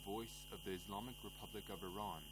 voice of the Islamic Republic of Iran.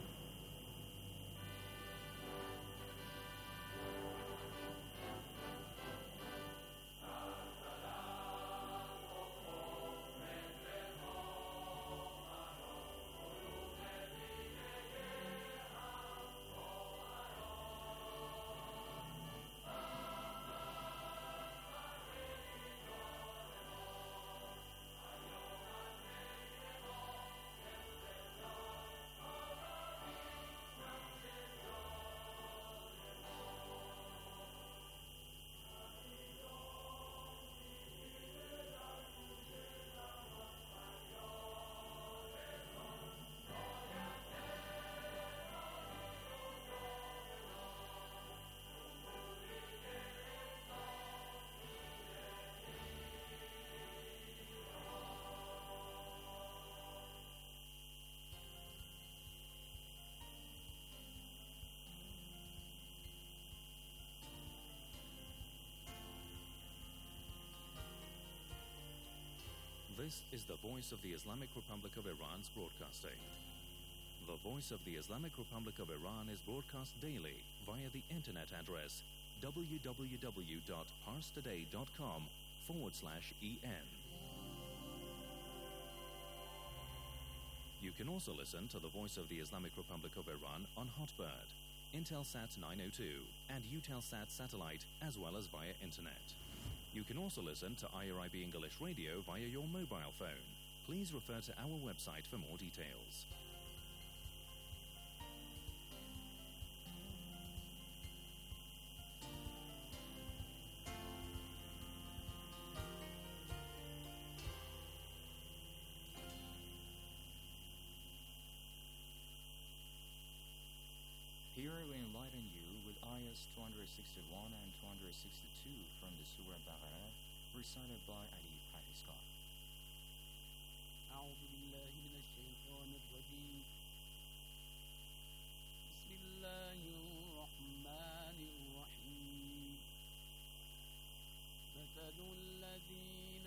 This is the voice of the Islamic Republic of Iran's broadcasting. The voice of the Islamic Republic of Iran is broadcast daily via the internet address www.parstoday.com/en. You can also listen to the voice of the Islamic Republic of Iran on Hotbird, Intelsat 902 and Eutelsat satellite, as well as via internet. You can also listen to IRIB English Radio via your mobile phone. Please refer to our website for more details. Here we enlighten you with ayahs 261 and 262 from the Surah Baqarah, recited by Ali Pahiska. أعوذ بالله من الشيطان الرجيم. بسم الله الرحمن الرحيم. مثل الذين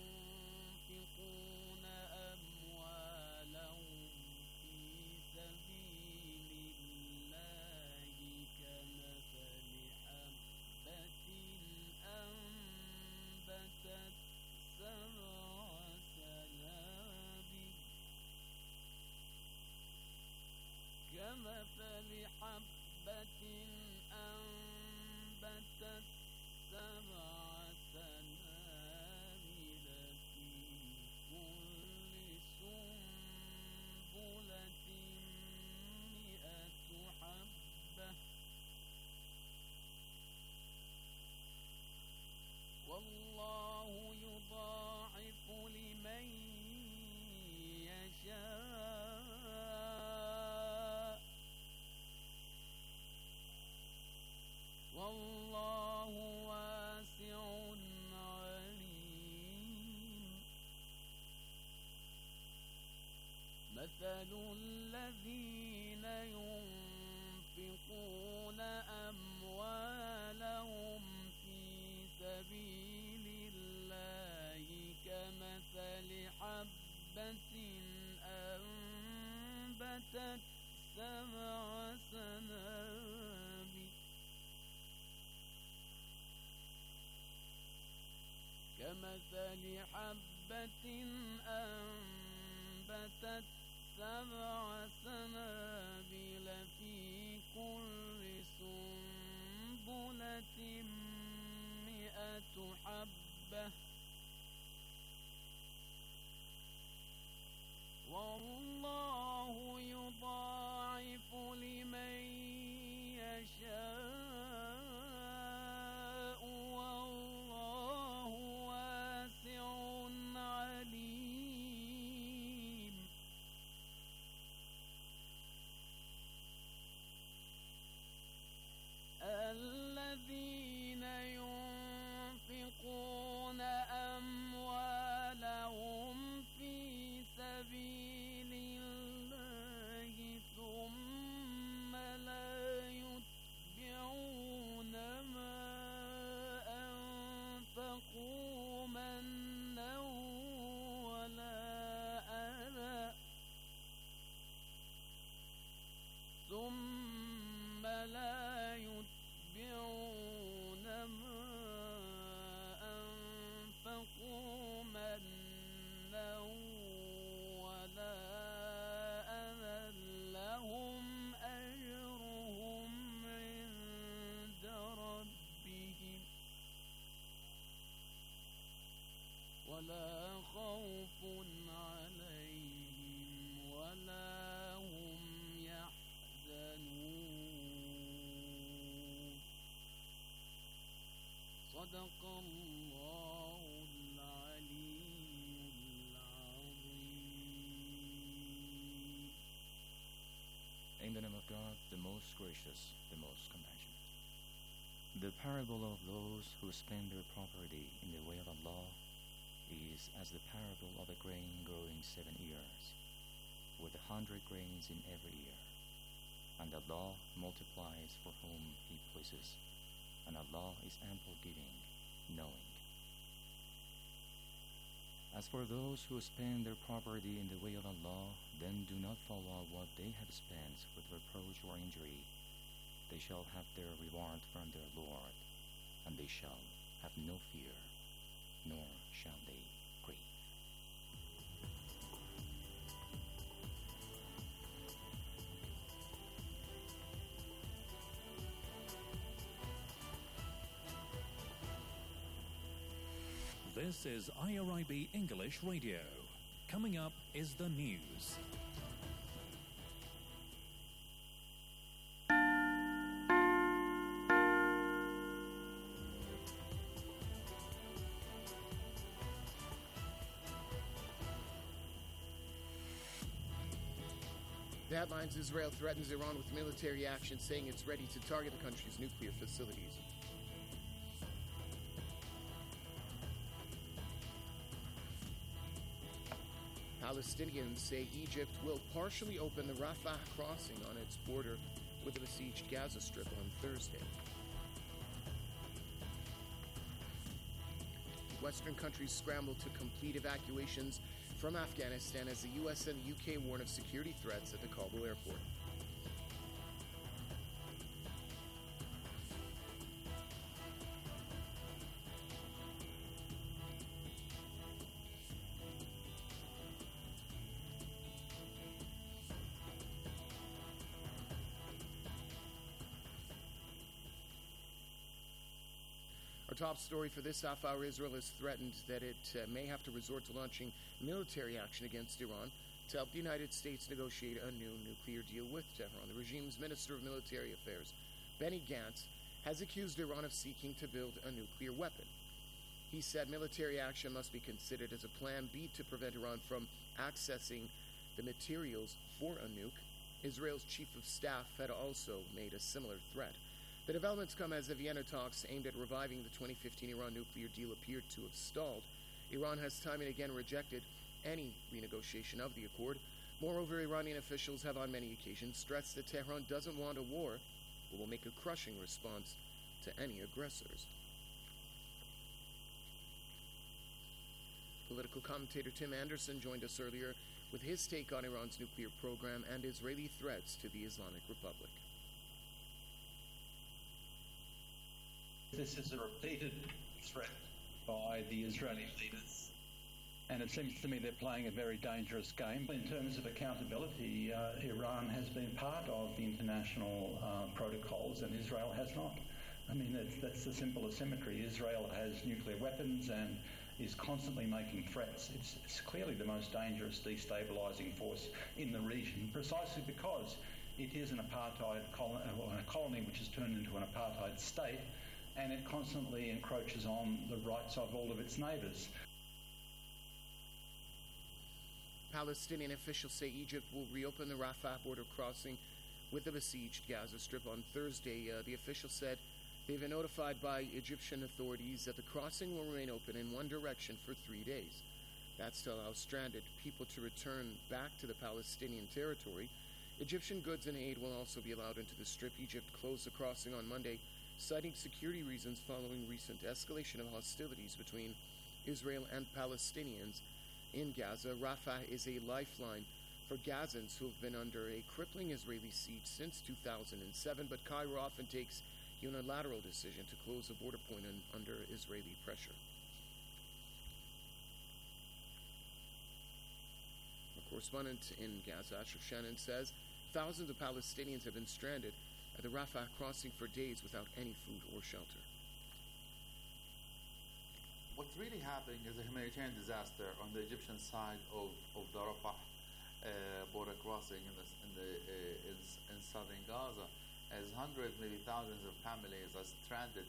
ينفقون أموالهم في سبيل الله كمثل حبة أنبتت سبع سنابل كمثل حبة أنبتت سبع سنابل في كل سنبلة 100 حبة والله يضاعف لمن يشاء والله واسع عليم. مثل الذين ينفقون أموالهم في سبيل الله كمثل حبة أنبتت سبع سنابل كمثل حبة أنبتت سبع سنابل في كل سنبلة 100 حبة والله يضاعف لمن يشاء والله واسع عليم. الذين ينفقون أموالهم في سبيل الله ثم لا يتبعون ولا خوف عليهم ولا هم يحزنون. صدق الله العلي العظيم. In the name of God, the most gracious, the most compassionate. The parable of those who spend their property in the way of Allah is as the parable of a grain growing 7 ears, with 100 grains in every ear. And Allah multiplies for whom He pleases, and Allah is ample giving, knowing. As for those who spend their property in the way of Allah, then do not follow what they have spent with reproach or injury. They shall have their reward from their Lord, and they shall have no fear, nor shall they grieve. This is IRIB English Radio. Coming up is the news. The headlines: Israel threatens Iran with military action, saying it's ready to target the country's nuclear facilities. Palestinians say Egypt will partially open the Rafah crossing on its border with the besieged Gaza Strip on Thursday. Western countries scramble to complete evacuations from Afghanistan as the U.S. and the U.K. warn of security threats at the Kabul airport. Our top story for this half hour: Israel has threatened that it may have to resort to launching military action against Iran to help the United States negotiate a new nuclear deal with Tehran. The regime's Minister of Military Affairs, Benny Gantz, has accused Iran of seeking to build a nuclear weapon. He said military action must be considered as a plan B to prevent Iran from accessing the materials for a nuke. Israel's chief of staff had also made a similar threat. The developments come as the Vienna talks aimed at reviving the 2015 Iran nuclear deal appeared to have stalled. Iran has time and again rejected any renegotiation of the accord. Moreover, Iranian officials have on many occasions stressed that Tehran doesn't want a war, but will make a crushing response to any aggressors. Political commentator Tim Anderson joined us earlier with his take on Iran's nuclear program and Israeli threats to the Islamic Republic. This is a repeated threat by the Israeli leaders, and it seems to me they're playing a very dangerous game. In terms of accountability, Iran has been part of the international protocols, and Israel has not. I mean, that's the simple asymmetry. Israel has nuclear weapons and is constantly making threats. It's clearly the most dangerous destabilising force in the region, precisely because it is an apartheid a colony which has turned into an apartheid state, and it constantly encroaches on the rights of all of its neighbours. Palestinian officials say Egypt will reopen the Rafah border crossing with the besieged Gaza Strip on Thursday. The officials said they've been notified by Egyptian authorities that the crossing will remain open in one direction for 3 days. That's to allow stranded people to return back to the Palestinian territory. Egyptian goods and aid will also be allowed into the Strip. Egypt closed the crossing on Monday, citing security reasons following recent escalation of hostilities between Israel and Palestinians in Gaza. Rafah is a lifeline for Gazans who have been under a crippling Israeli siege since 2007, but Cairo often takes unilateral decision to close the border point under Israeli pressure. A correspondent in Gaza, Ashraf Shannon, says thousands of Palestinians have been stranded at the Rafah crossing for days without any food or shelter. what's really happening is a humanitarian disaster on the Egyptian side of the Rafah border crossing in southern Gaza, as hundreds, maybe thousands of families are stranded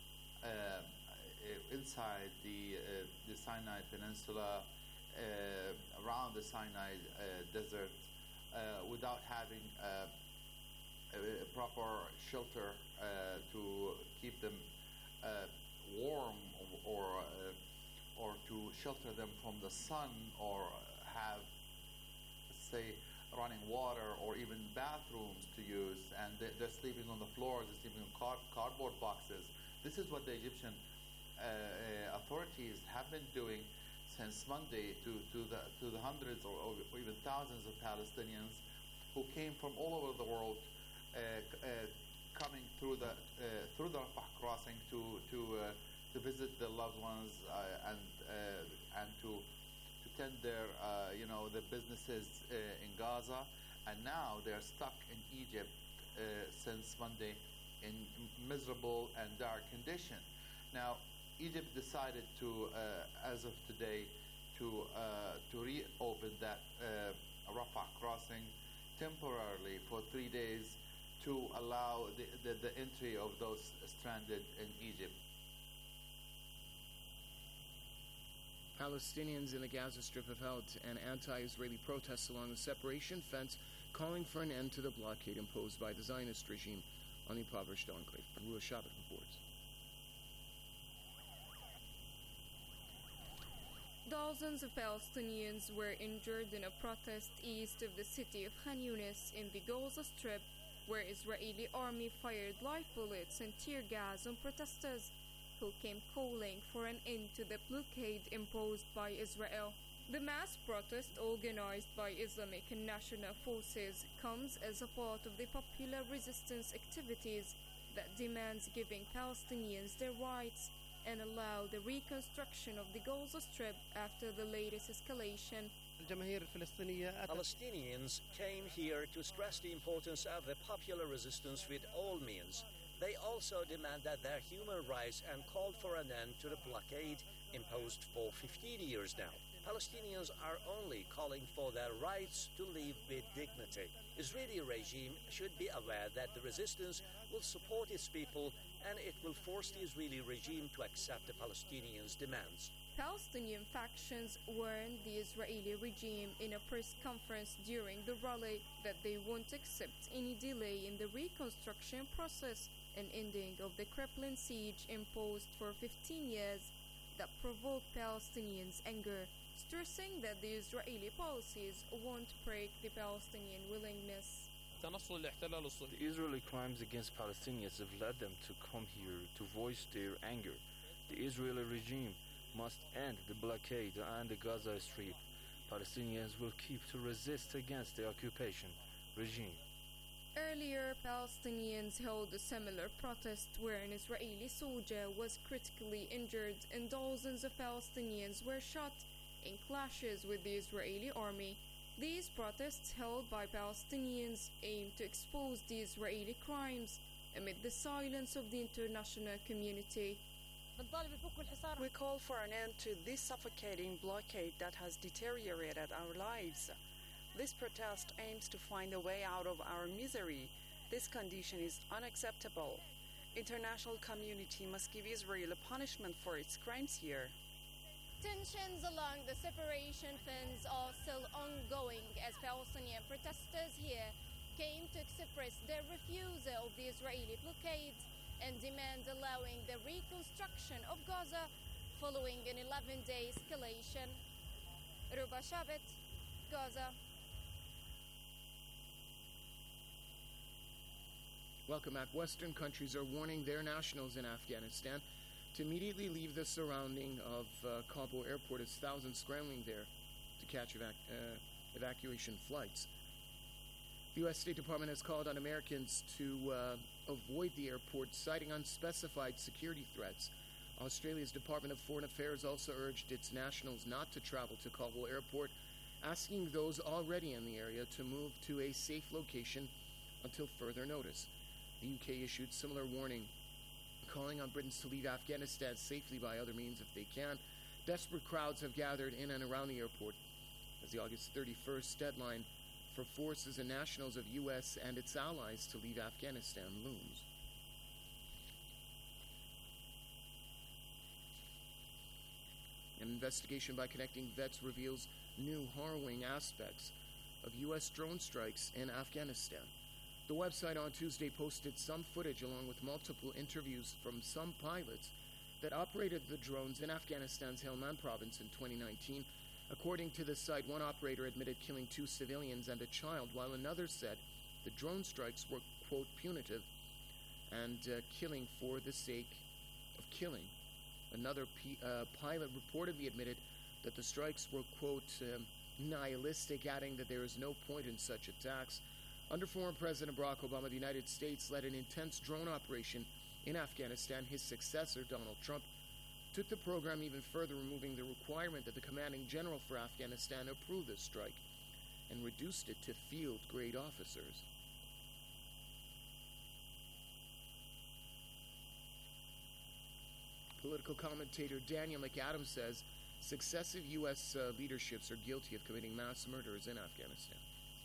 inside the Sinai Peninsula, around the Sinai desert, without having a proper shelter to keep them warm, or to shelter them from the sun, or have, say, running water or even bathrooms to use, and they're sleeping on the floors, they're sleeping on cardboard boxes. This is what the Egyptian authorities have been doing since Monday to the hundreds or even thousands of Palestinians who came from all over the world, coming through the Rafah crossing to visit their loved ones and to tend their businesses in Gaza, and now they're stuck in Egypt since Monday in miserable and dire condition. Now, Egypt decided to, as of today, to reopen that Rafah crossing temporarily for 3 days to allow the entry of those stranded in Egypt. Palestinians in the Gaza Strip have held an anti-Israeli protest along the separation fence, calling for an end to the blockade imposed by the Zionist regime on the impoverished enclave. Ruah Shabbat reports. Dozens of Palestinians were injured in a protest east of the city of Khan Yunis in the Gaza Strip, where Israeli army fired live bullets and tear gas on protesters who came calling for an end to the blockade imposed by Israel. The mass protest, organized by Islamic and national forces, comes as a part of the popular resistance activities that demands giving Palestinians their rights and allow the reconstruction of the Gaza Strip after the latest escalation. Palestinians came here to stress the importance of the popular resistance with all means. They also demanded their human rights and called for an end to the blockade imposed for 15 years now. Palestinians are only calling for their rights to live with dignity. Israeli regime should be aware that the resistance will support its people, and it will force the Israeli regime to accept the Palestinians' demands. Palestinian factions warned the Israeli regime in a press conference during the rally that they won't accept any delay in the reconstruction process and ending of the crippling siege imposed for 15 years that provoked Palestinians' anger, stressing that the Israeli policies won't break the Palestinian willingness. The Israeli crimes against Palestinians have led them to come here to voice their anger. The Israeli regime must end the blockade and the Gaza Strip. Palestinians will keep to resist against the occupation regime. Earlier, Palestinians held a similar protest where an Israeli soldier was critically injured and dozens of Palestinians were shot in clashes with the Israeli army. These protests held by Palestinians aim to expose the Israeli crimes amid the silence of the international community. We call for an end to this suffocating blockade that has deteriorated our lives. This protest aims to find a way out of our misery. This condition is unacceptable. International community must give Israel a punishment for its crimes here. Tensions along the separation fence are still ongoing as Palestinian protesters here came to express their refusal of the Israeli blockade and demand allowing the reconstruction of Gaza following an 11-day escalation. Ruah Shabbat, Gaza. Welcome back. Western countries are warning their nationals in Afghanistan to immediately leave the surrounding of Kabul airport, as thousands scrambling there to catch evacuation flights. The U.S. State Department has called on Americans to avoid the airport, citing unspecified security threats. Australia's Department of Foreign Affairs also urged its nationals not to travel to Kabul airport, asking those already in the area to move to a safe location until further notice. The UK issued similar warning, calling on Britons to leave Afghanistan safely by other means if they can. Desperate crowds have gathered in and around the airport as the August 31st deadline for forces and nationals of U.S. and its allies to leave Afghanistan looms. An investigation by Connecting Vets reveals new harrowing aspects of U.S. drone strikes in Afghanistan. The website on Tuesday posted some footage along with multiple interviews from some pilots that operated the drones in Afghanistan's Helmand province in 2019. According to the site, one operator admitted killing 2 civilians and a child, while another said the drone strikes were, quote, punitive and killing for the sake of killing. Another pilot reportedly admitted that the strikes were, quote, nihilistic, adding that there is no point in such attacks. Under former President Barack Obama, the United States led an intense drone operation in Afghanistan. His successor, Donald Trump, took the program even further, removing the requirement that the commanding general for Afghanistan approve the strike and reduced it to field-grade officers. Political commentator Daniel McAdams says successive U.S. leaderships are guilty of committing mass murders in Afghanistan.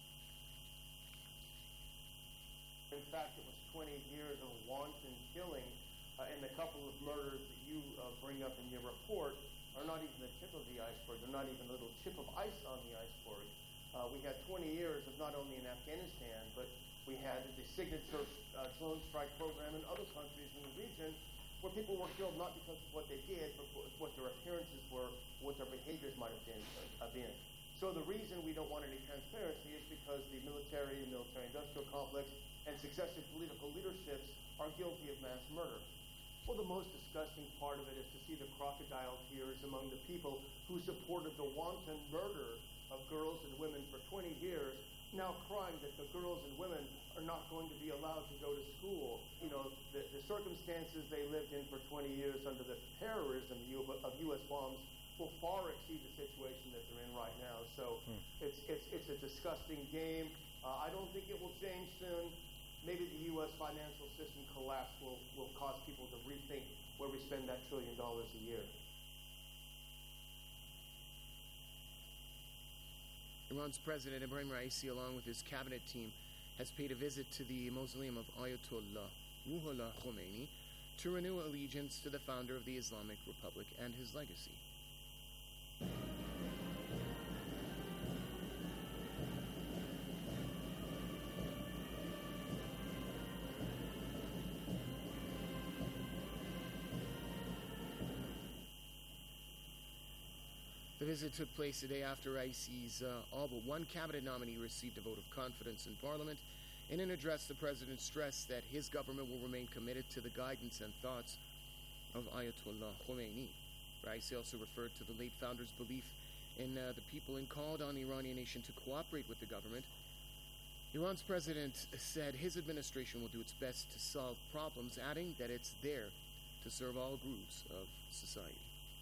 In fact, it was 20 years of wanton killing, and the couple of murders that you bring up in your report are not even the tip of the iceberg. They're not even a little chip of ice on the iceberg. We had 20 years of not only in Afghanistan, but we had the signature drone strike program in other countries in the region where people were killed not because of what they did, but what their appearances were, what their behaviors might have been. So the reason we don't want any transparency is because the military-industrial complex and successive political leaderships are guilty of mass murder. Well, the most disgusting part of it is to see the crocodile tears among the people who supported the wanton murder of girls and women for 20 years, now crying that the girls and women are not going to be allowed to go to school. You know, the circumstances they lived in for 20 years under the terrorism of U.S. bombs will far exceed the situation that they're in right now. So it's a disgusting game. I don't think it will change soon. Maybe the U.S. financial system collapse will cause people to rethink where we spend that $1 trillion a year. Iran's President Ibrahim Raisi, along with his cabinet team, has paid a visit to the mausoleum of Ayatollah Ruhollah Khomeini to renew allegiance to the founder of the Islamic Republic and his legacy. The visit took place a day after Raisi's all but one cabinet nominee received a vote of confidence in Parliament. In an address, the president stressed that his government will remain committed to the guidance and thoughts of Ayatollah Khomeini. Raisi also referred to the late founder's belief in the people and called on the Iranian nation to cooperate with the government. Iran's president said his administration will do its best to solve problems, adding that it's there to serve all groups of society.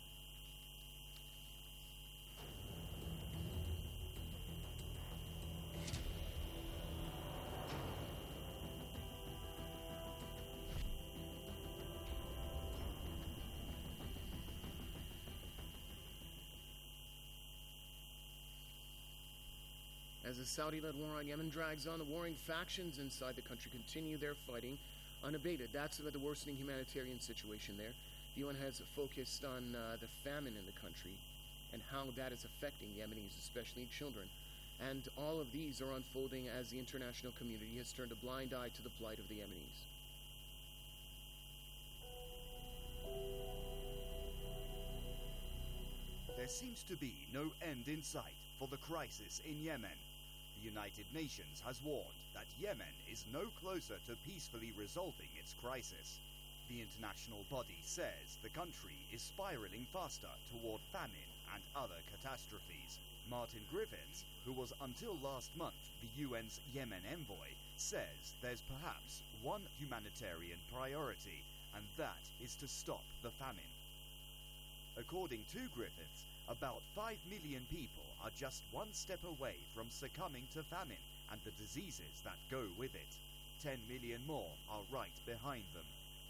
As the Saudi-led war on Yemen drags on, the warring factions inside the country continue their fighting unabated. That's amid the worsening humanitarian situation there. The UN has focused on the famine in the country and how that is affecting Yemenis, especially children. And all of these are unfolding as the international community has turned a blind eye to the plight of the Yemenis. There seems to be no end in sight for the crisis in Yemen. The United Nations has warned that Yemen is no closer to peacefully resolving its crisis. The international body says the country is spiraling faster toward famine and other catastrophes. Martin Griffiths, who was until last month the UN's Yemen envoy, says there's perhaps one humanitarian priority, and that is to stop the famine. According to Griffiths, about 5 million people are just one step away from succumbing to famine and the diseases that go with it. 10 million more are right behind them.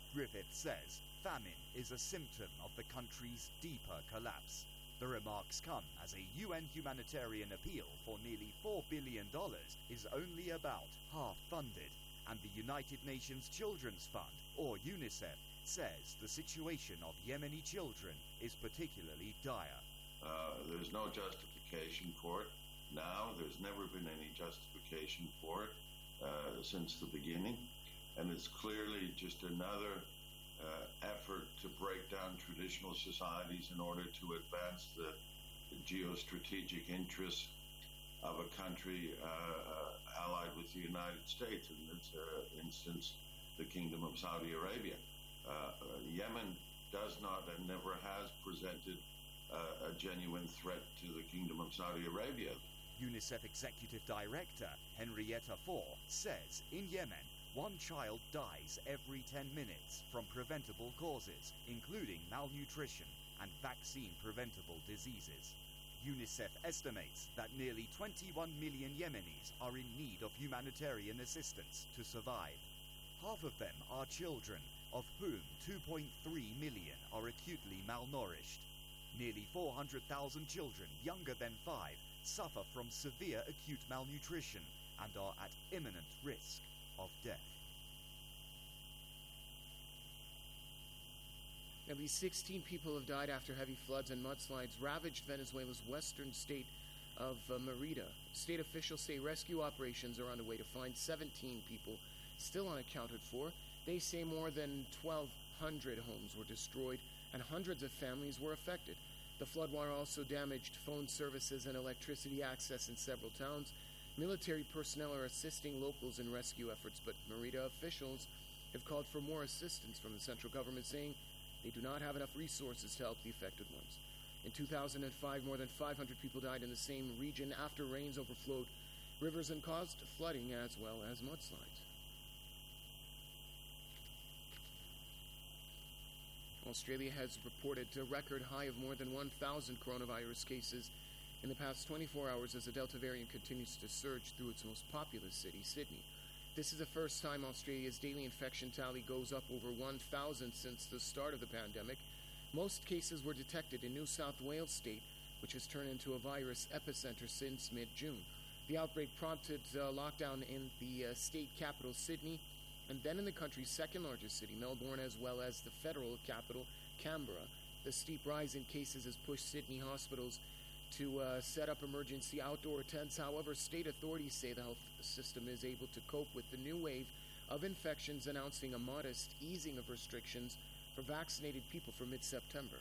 Griffith says famine is a symptom of the country's deeper collapse. The remarks come as a UN humanitarian appeal for nearly $4 billion is only about half funded, and the United Nations Children's Fund, or UNICEF, says the situation of Yemeni children is particularly dire. There's no justification for it now. There's never been any justification for it since the beginning, and it's clearly just another effort to break down traditional societies in order to advance the geostrategic interests of a country allied with the United States, in this instance, the Kingdom of Saudi Arabia. Yemen does not and never has presented a genuine threat to the Kingdom of Saudi Arabia. UNICEF Executive Director Henrietta Fore says in Yemen, one child dies every 10 minutes from preventable causes, including malnutrition and vaccine-preventable diseases. UNICEF estimates that nearly 21 million Yemenis are in need of humanitarian assistance to survive. Half of them are children, of whom 2.3 million are acutely malnourished. Nearly 400,000 children younger than 5 suffer from severe acute malnutrition and are at imminent risk of death. At least 16 people have died after heavy floods and mudslides ravaged Venezuela's western state of Merida. State officials say rescue operations are underway to find 17 people still unaccounted for. They say more than 1,200 homes were destroyed and hundreds of families were affected. The floodwater also damaged phone services and electricity access in several towns. Military personnel are assisting locals in rescue efforts, but Merida officials have called for more assistance from the central government, saying they do not have enough resources to help the affected ones. In 2005, more than 500 people died in the same region after rains overflowed rivers and caused flooding as well as mudslides. Australia has reported a record high of more than 1,000 coronavirus cases in the past 24 hours as the Delta variant continues to surge through its most populous city, Sydney. This is the first time Australia's daily infection tally goes up over 1,000 since the start of the pandemic. Most cases were detected in New South Wales state, which has turned into a virus epicenter since mid-June. The outbreak prompted lockdown in the state capital, Sydney, and then in the country's second largest city, Melbourne, as well as the federal capital, Canberra. The steep rise in cases has pushed Sydney hospitals to set up emergency outdoor tents. However, state authorities say the health system is able to cope with the new wave of infections, announcing a modest easing of restrictions for vaccinated people for mid-September.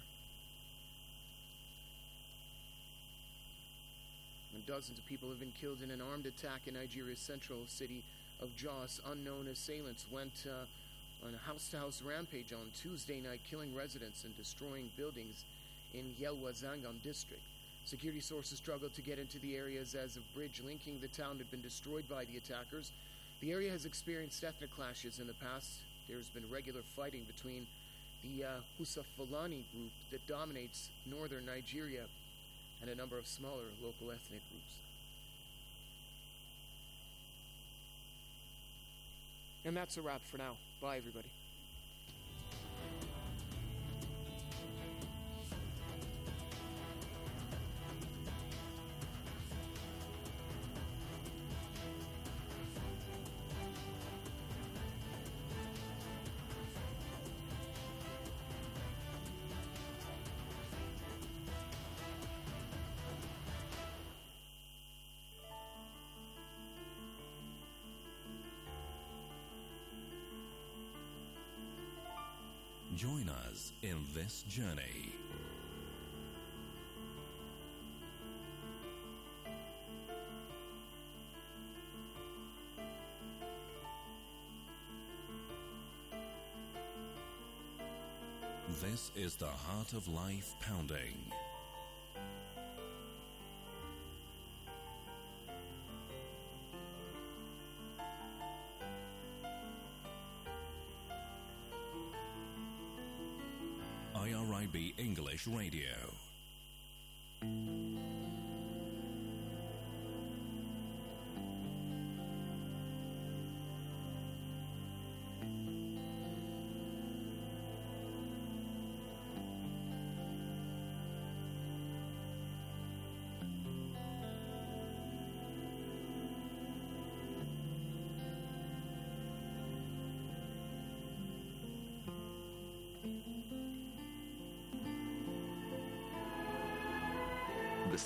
And dozens of people have been killed in an armed attack in Nigeria's central city of Jos. Unknown assailants went on a house-to-house rampage on Tuesday night, killing residents and destroying buildings in Yelwa Zangan district. Security sources struggled to get into the areas as a bridge linking the town had been destroyed by the attackers. The area has experienced ethnic clashes in the past. There's been regular fighting between the Hausa Fulani group that dominates northern Nigeria and a number of smaller local ethnic groups. And that's a wrap for now. Bye, everybody. Join us in this journey. This is the Heart of Life Pounding. IRIB English Radio.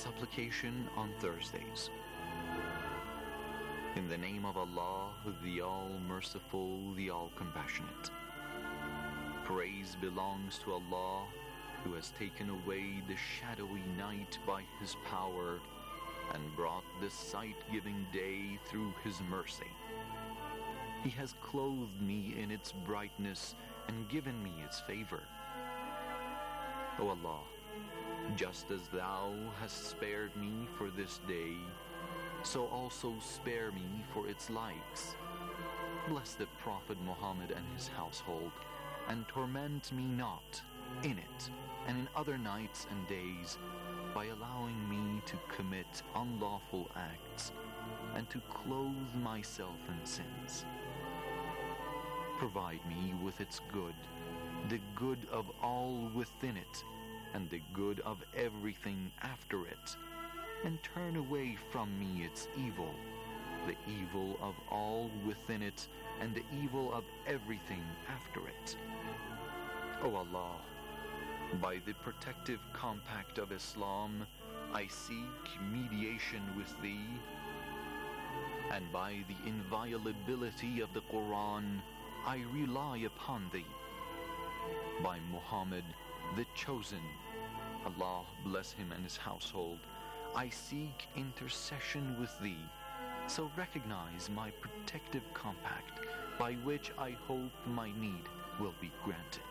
supplication on Thursdays. In the name of Allah, the All-Merciful, the All-Compassionate. Praise belongs to Allah, who has taken away the shadowy night by His power and brought the sight-giving day through His mercy. He has clothed me in its brightness and given me its favor. O Allah, just as Thou hast spared me for this day, so also spare me for its likes. Bless the Prophet Muhammad and his household, and torment me not in it and in other nights and days by allowing me to commit unlawful acts and to clothe myself in sins. Provide me with its good, the good of all within it, and the good of everything after it, and turn away from me its evil, the evil of all within it, and the evil of everything after it. O Allah, by the protective compact of Islam, I seek mediation with Thee, and by the inviolability of the Quran, I rely upon Thee. By Muhammad, the Chosen, Allah bless him and his household, I seek intercession with Thee, so recognize my protective compact, by which I hope my need will be granted.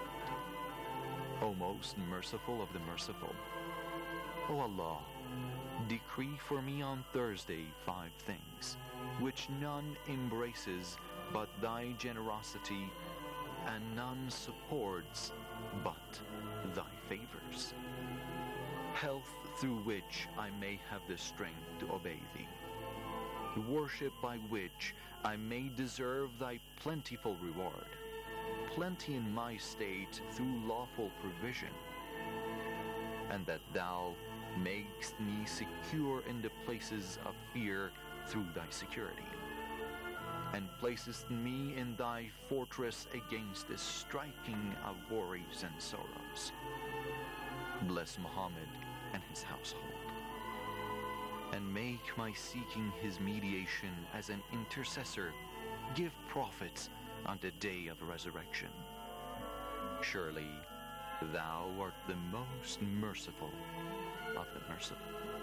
O most merciful of the merciful, O Allah, decree for me on Thursday 5 things, which none embraces but Thy generosity, and none supports but Thy favors. Health through which I may have the strength to obey Thee. Worship by which I may deserve Thy plentiful reward. Plenty in my state through lawful provision. And that Thou makest me secure in the places of fear through Thy security. And placest me in Thy fortress against the striking of worries and sorrows. Bless Muhammad and his household, and make my seeking his mediation as an intercessor give profit on the day of resurrection. Surely Thou art the most merciful of the merciful.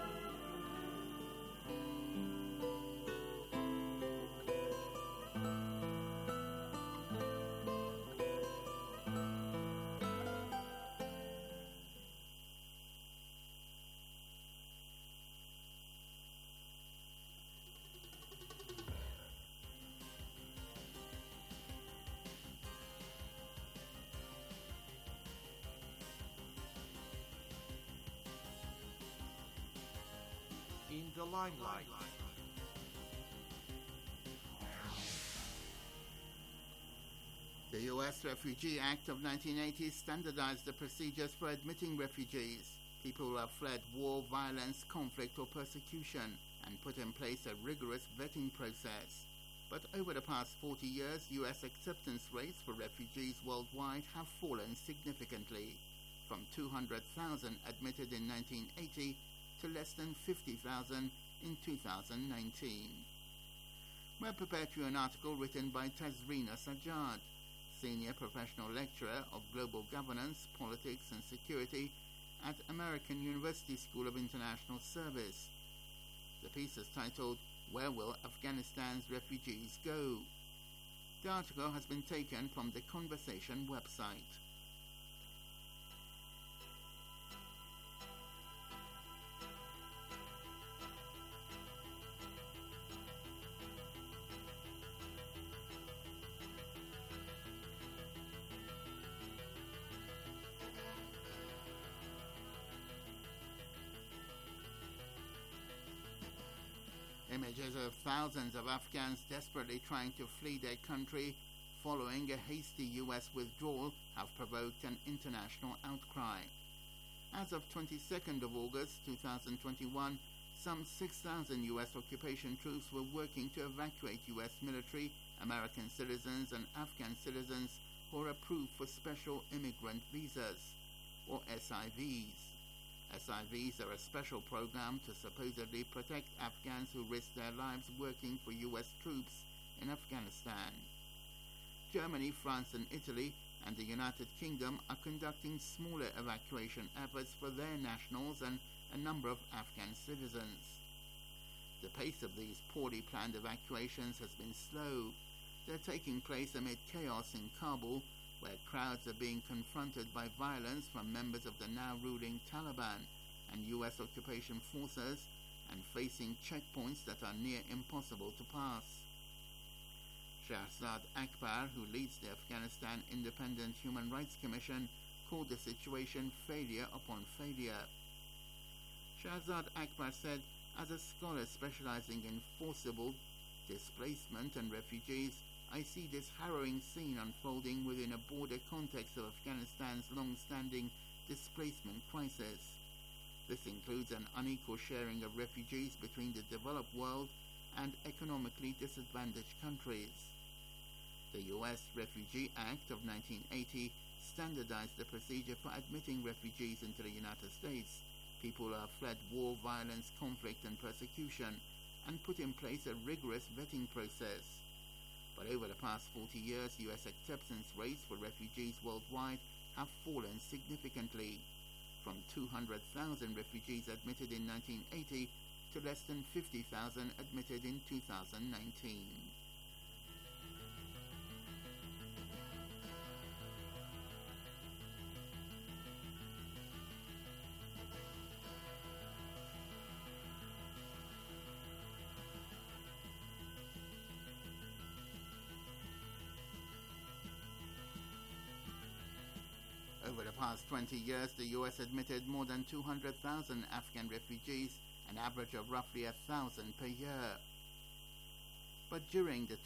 In the limelight. The U.S. Refugee Act of 1980 standardized the procedures for admitting refugees, people who have fled war, violence, conflict, or persecution, and put in place a rigorous vetting process. But over the past 40 years, U.S. acceptance rates for refugees worldwide have fallen significantly, from 200,000 admitted in 1980 to less than 50,000 in 2019. We're prepared to an article written by Tazrina Sajjad, Senior Professional Lecturer of Global Governance, Politics and Security at American University School of International Service. The piece is titled, "Where Will Afghanistan's Refugees Go?" The article has been taken from the Conversation website. Images of thousands of Afghans desperately trying to flee their country following a hasty U.S. withdrawal have provoked an international outcry. As of 22nd of August 2021, some 6,000 U.S. occupation troops were working to evacuate U.S. military, American citizens and Afghan citizens who are approved for special immigrant visas, or SIVs. SIVs are a special program to supposedly protect Afghans who risk their lives working for US troops in Afghanistan. Germany, France and Italy and the United Kingdom are conducting smaller evacuation efforts for their nationals and a number of Afghan citizens. The pace of these poorly planned evacuations has been slow. They're taking place amid chaos in Kabul, where crowds are being confronted by violence from members of the now ruling Taliban and US occupation forces and facing checkpoints that are near impossible to pass. Shahzad Akbar, who leads the Afghanistan Independent Human Rights Commission, called the situation failure upon failure. Shahzad Akbar said, "As a scholar specializing in forcible displacement and refugees, I see this harrowing scene unfolding within a broader context of Afghanistan's long-standing displacement crisis. This includes an unequal sharing of refugees between the developed world and economically disadvantaged countries. The U.S. Refugee Act of 1980 standardized the procedure for admitting refugees into the United States, people who have fled war, violence, conflict, and persecution, and put in place a rigorous vetting process. But over the past 40 years, U.S. acceptance rates for refugees worldwide have fallen significantly, from 200,000 refugees admitted in 1980 to less than 50,000 admitted in 2019. Over the past 20 years, the U.S. admitted more than 200,000 Afghan refugees, an average of roughly 1,000 per year. But during the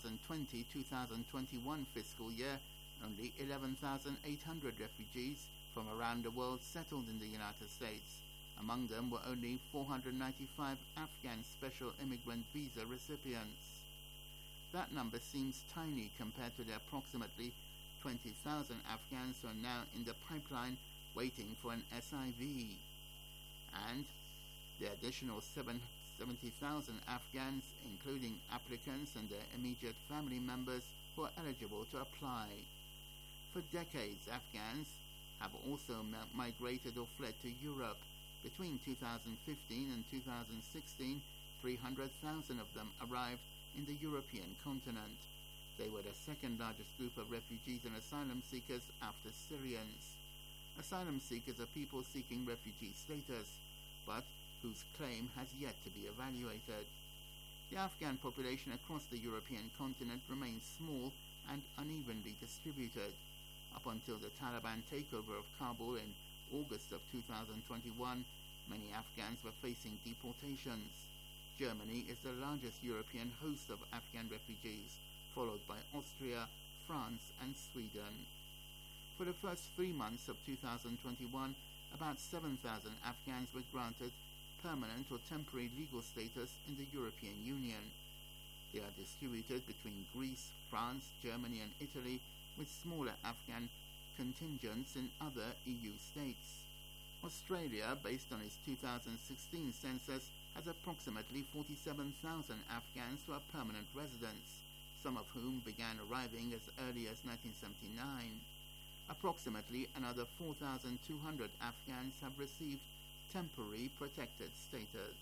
2020-2021 fiscal year, only 11,800 refugees from around the world settled in the United States. Among them were only 495 Afghan special immigrant visa recipients. That number seems tiny compared to the approximately 20,000 Afghans who are now in the pipeline waiting for an SIV, and the additional 70,000 Afghans, including applicants and their immediate family members, who are eligible to apply. For decades, Afghans have also migrated or fled to Europe. Between 2015 and 2016, 300,000 of them arrived in the European continent. They were the second largest group of refugees and asylum seekers after Syrians. Asylum seekers are people seeking refugee status, but whose claim has yet to be evaluated. The Afghan population across the European continent remains small and unevenly distributed. Up until the Taliban takeover of Kabul in August of 2021, many Afghans were facing deportations. Germany is the largest European host of Afghan refugees, followed by Austria, France, and Sweden. For the first 3 months of 2021, about 7,000 Afghans were granted permanent or temporary legal status in the European Union. They are distributed between Greece, France, Germany, and Italy, with smaller Afghan contingents in other EU states. Australia, based on its 2016 census, has approximately 47,000 Afghans who are permanent residents, some of whom began arriving as early as 1979. Approximately another 4,200 Afghans have received temporary protected status.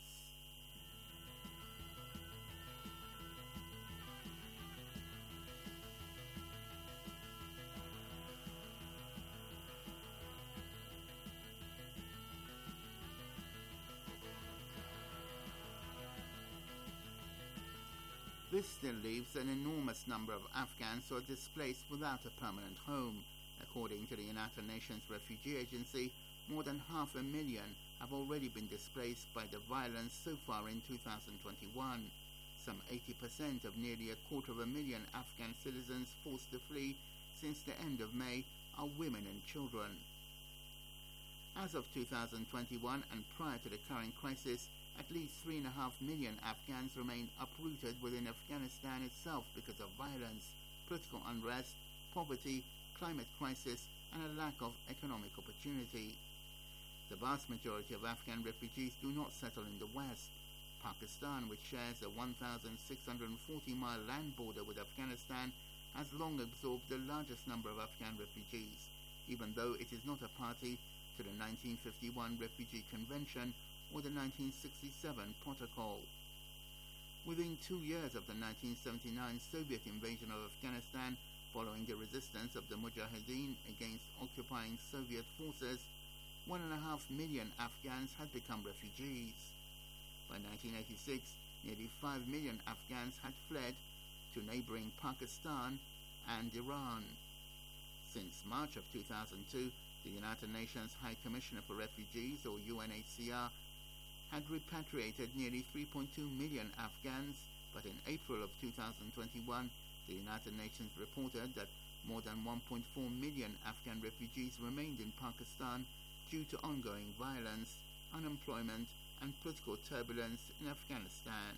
This still leaves an enormous number of Afghans who are displaced without a permanent home. According to the United Nations Refugee Agency, more than 500,000 have already been displaced by the violence so far in 2021. Some 80% of nearly 250,000 Afghan citizens forced to flee since the end of May are women and children. As of 2021 and prior to the current crisis, at least 3.5 million Afghans remain uprooted within Afghanistan itself because of violence, political unrest, poverty, climate crisis, and a lack of economic opportunity. The vast majority of Afghan refugees do not settle in the West. Pakistan, which shares a 1,640-mile land border with Afghanistan, has long absorbed the largest number of Afghan refugees, even though it is not a party to the 1951 Refugee Convention or the 1967 Protocol. Within 2 years of the 1979 Soviet invasion of Afghanistan, following the resistance of the Mujahideen against occupying Soviet forces, 1.5 million Afghans had become refugees. By 1986, nearly 5 million Afghans had fled to neighboring Pakistan and Iran. Since March of 2002, the United Nations High Commissioner for Refugees, or UNHCR, had repatriated nearly 3.2 million Afghans, but in April of 2021, the United Nations reported that more than 1.4 million Afghan refugees remained in Pakistan due to ongoing violence, unemployment, and political turbulence in Afghanistan.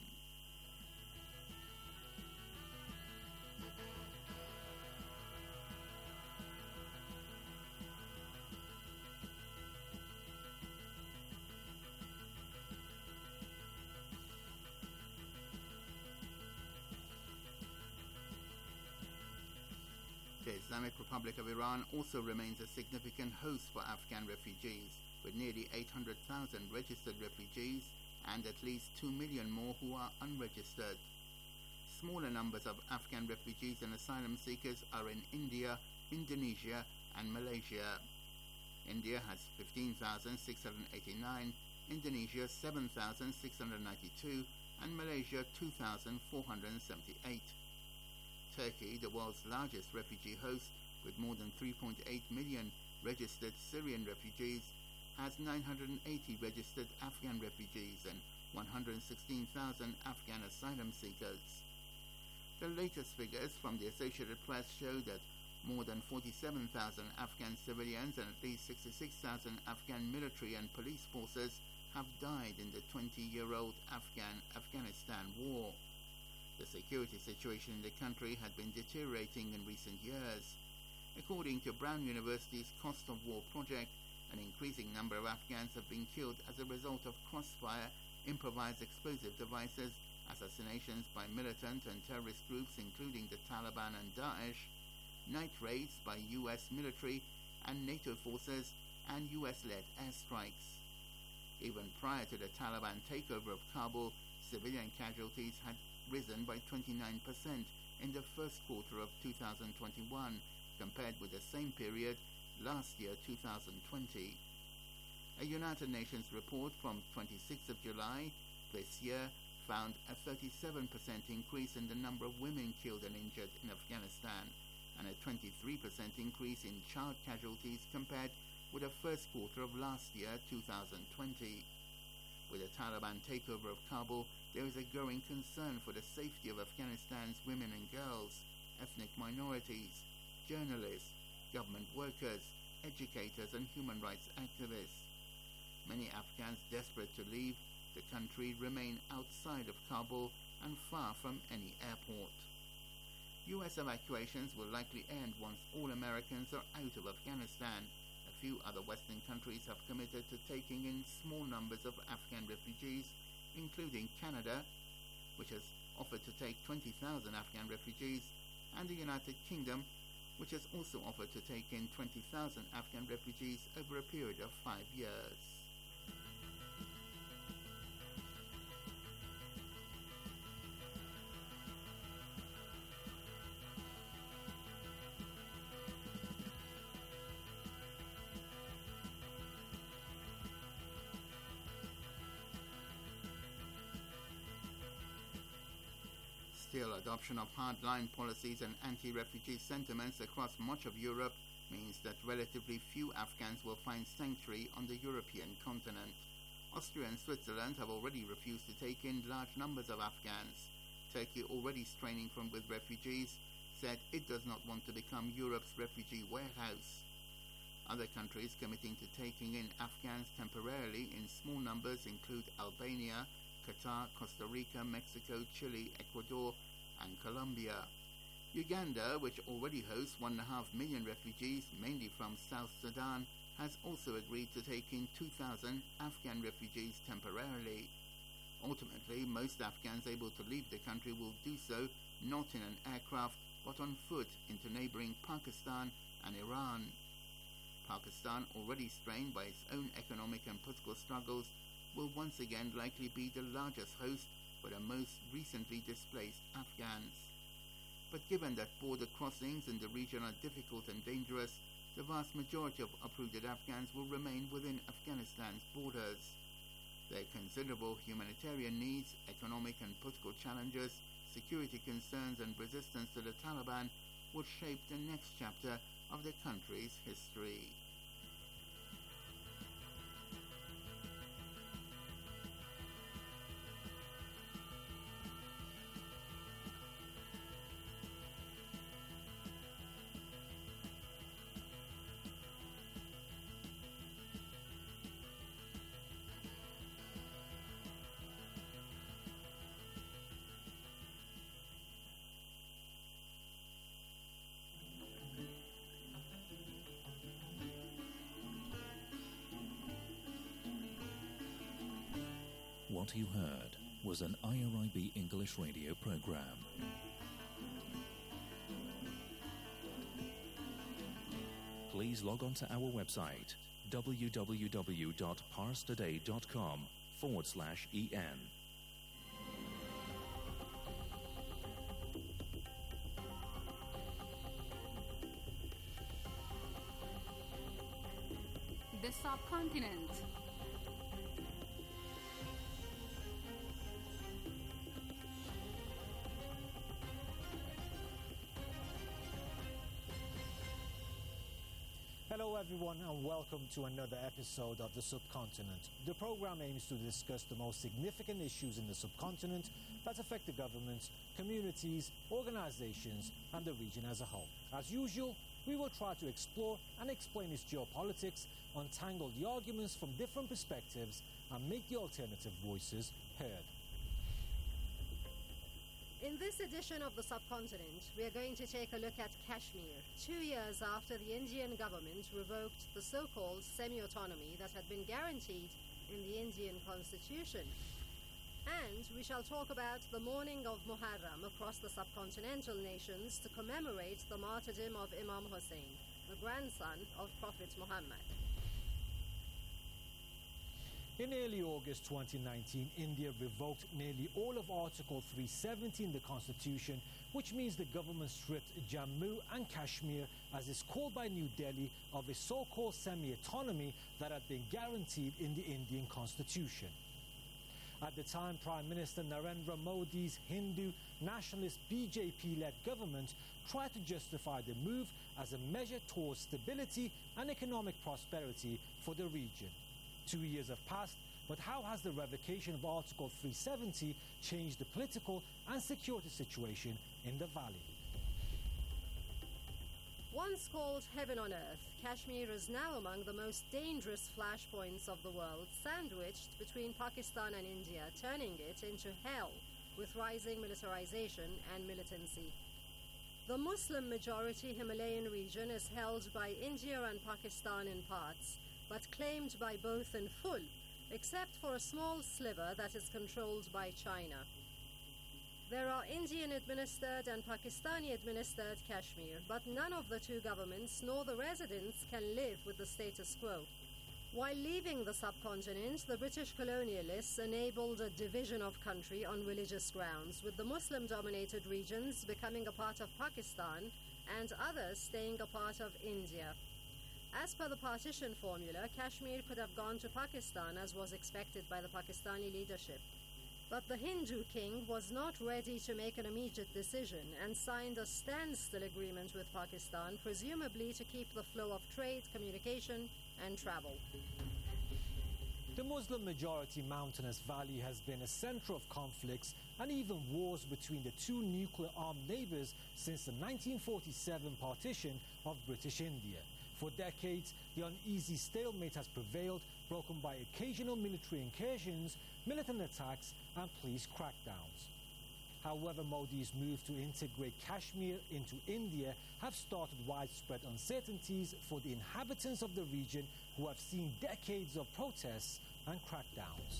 The Islamic Republic of Iran also remains a significant host for Afghan refugees, with nearly 800,000 registered refugees and at least 2 million more who are unregistered. Smaller numbers of Afghan refugees and asylum seekers are in India, Indonesia, and Malaysia. India has 15,689, Indonesia 7,692, and Malaysia 2,478. Turkey, the world's largest refugee host, with more than 3.8 million registered Syrian refugees, has 980 registered Afghan refugees and 116,000 Afghan asylum seekers. The latest figures from the Associated Press show that more than 47,000 Afghan civilians and at least 66,000 Afghan military and police forces have died in the 20-year-old Afghanistan war. The security situation in the country had been deteriorating in recent years. According to Brown University's Cost of War project, an increasing number of Afghans have been killed as a result of crossfire, improvised explosive devices, assassinations by militant and terrorist groups including the Taliban and Daesh, night raids by U.S. military and NATO forces, and U.S.-led airstrikes. Even prior to the Taliban takeover of Kabul, civilian casualties had risen by 29% in the first quarter of 2021 compared with the same period last year, 2020. A United Nations report from 26th of July this year found a 37% increase in the number of women killed and injured in Afghanistan and a 23% increase in child casualties compared with the first quarter of last year, 2020. With the Taliban takeover of Kabul, there is a growing concern for the safety of Afghanistan's women and girls, ethnic minorities, journalists, government workers, educators, and human rights activists. Many Afghans desperate to leave the country remain outside of Kabul and far from any airport. U.S. evacuations will likely end once all Americans are out of Afghanistan. A few other Western countries have committed to taking in small numbers of Afghan refugees, including Canada, which has offered to take 20,000 Afghan refugees, and the United Kingdom, which has also offered to take in 20,000 Afghan refugees over a period of 5 years. Still, adoption of hardline policies and anti-refugee sentiments across much of Europe means that relatively few Afghans will find sanctuary on the European continent. Austria and Switzerland have already refused to take in large numbers of Afghans. Turkey, already straining with refugees, said it does not want to become Europe's refugee warehouse. Other countries committing to taking in Afghans temporarily in small numbers include Albania, Qatar, Costa Rica, Mexico, Chile, Ecuador, and Colombia. Uganda, which already hosts 1.5 million refugees, mainly from South Sudan, has also agreed to take in 2,000 Afghan refugees temporarily. Ultimately, most Afghans able to leave the country will do so not in an aircraft but on foot into neighboring Pakistan and Iran. Pakistan, already strained by its own economic and political struggles, will once again likely be the largest host for the most recently displaced Afghans. But given that border crossings in the region are difficult and dangerous, the vast majority of uprooted Afghans will remain within Afghanistan's borders. Their considerable humanitarian needs, economic and political challenges, security concerns and resistance to the Taliban will shape the next chapter of the country's history. What you heard was an IRIB English radio program. Please log on to our website www.parstoday.com/en. The subcontinent. Hello everyone and welcome to another episode of The Subcontinent. The program aims to discuss the most significant issues in the subcontinent that affect the governments, communities, organizations and the region as a whole. As usual, we will try to explore and explain its geopolitics, untangle the arguments from different perspectives and make the alternative voices heard. In this edition of the Subcontinent, we are going to take a look at Kashmir, 2 years after the Indian government revoked the so-called semi-autonomy that had been guaranteed in the Indian constitution. And we shall talk about the mourning of Muharram across the subcontinental nations to commemorate the martyrdom of Imam Hussein, the grandson of Prophet Muhammad. In early August 2019, India revoked nearly all of Article 370 in the Constitution, which means the government stripped Jammu and Kashmir, as is called by New Delhi, of a so-called semi-autonomy that had been guaranteed in the Indian Constitution. At the time, Prime Minister Narendra Modi's Hindu nationalist BJP-led government tried to justify the move as a measure towards stability and economic prosperity for the region. 2 years have passed, but how has the revocation of Article 370 changed the political and security situation in the valley? Once called heaven on earth, Kashmir is now among the most dangerous flashpoints of the world, sandwiched between Pakistan and India, turning it into hell with rising militarization and militancy. The Muslim-majority Himalayan region is held by India and Pakistan in parts, but claimed by both in full, except for a small sliver that is controlled by China. There are Indian-administered and Pakistani-administered Kashmir, but none of the two governments nor the residents can live with the status quo. While leaving the subcontinent, the British colonialists enabled a division of country on religious grounds, with the Muslim-dominated regions becoming a part of Pakistan and others staying a part of India. As per the partition formula, Kashmir could have gone to Pakistan as was expected by the Pakistani leadership. But the Hindu king was not ready to make an immediate decision and signed a standstill agreement with Pakistan, presumably to keep the flow of trade, communication and travel. The Muslim-majority mountainous valley has been a center of conflicts and even wars between the two nuclear-armed neighbors since the 1947 partition of British India. For decades, the uneasy stalemate has prevailed, broken by occasional military incursions, militant attacks and police crackdowns. However, Modi's move to integrate Kashmir into India have started widespread uncertainties for the inhabitants of the region who have seen decades of protests and crackdowns.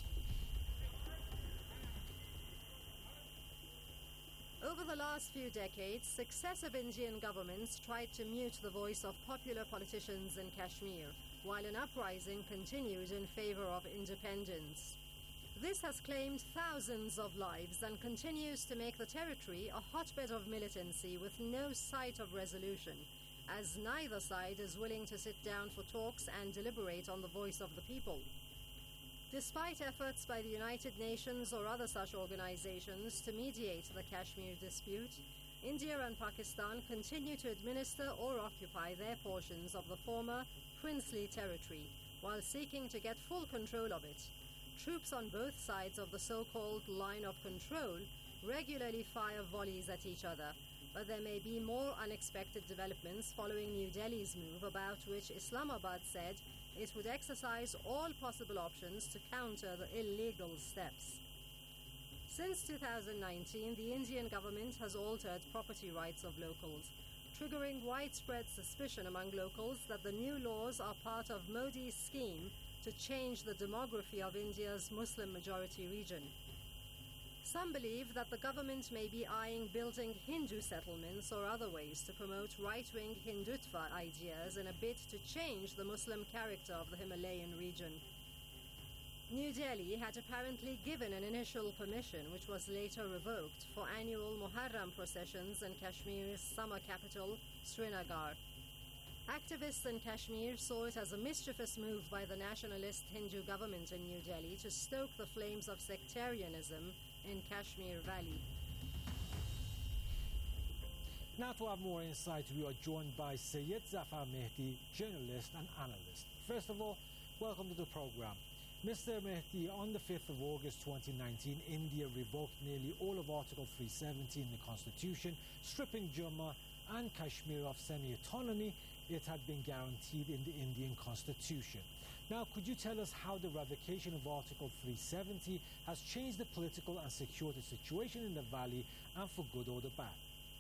Over the last few decades, successive Indian governments tried to mute the voice of popular politicians in Kashmir, while an uprising continued in favor of independence. This has claimed thousands of lives and continues to make the territory a hotbed of militancy with no sight of resolution, as neither side is willing to sit down for talks and deliberate on the voice of the people. Despite efforts by the United Nations or other such organizations to mediate the Kashmir dispute, India and Pakistan continue to administer or occupy their portions of the former princely territory, while seeking to get full control of it. Troops on both sides of the so-called line of control regularly fire volleys at each other, but there may be more unexpected developments following New Delhi's move, about which Islamabad said it would exercise all possible options to counter the illegal steps. Since 2019, the Indian government has altered property rights of locals, triggering widespread suspicion among locals that the new laws are part of Modi's scheme to change the demography of India's Muslim-majority region. Some believe that the government may be eyeing building Hindu settlements or other ways to promote right-wing Hindutva ideas in a bid to change the Muslim character of the Himalayan region. New Delhi had apparently given an initial permission, which was later revoked, for annual Muharram processions in Kashmir's summer capital, Srinagar. Activists in Kashmir saw it as a mischievous move by the nationalist Hindu government in New Delhi to stoke the flames of sectarianism in Kashmir Valley. Now, to have more insight, we are joined by Syed Zafar Mehdi, journalist and analyst. First of all, welcome to the program. Mr. Mehdi, on the 5th of August 2019, India revoked nearly all of Article 370 in the Constitution, stripping Jammu and Kashmir of semi-autonomy it had been guaranteed in the Indian Constitution. Now, could you tell us how the revocation of Article 370 has changed the political and security situation in the valley, and for good or the bad?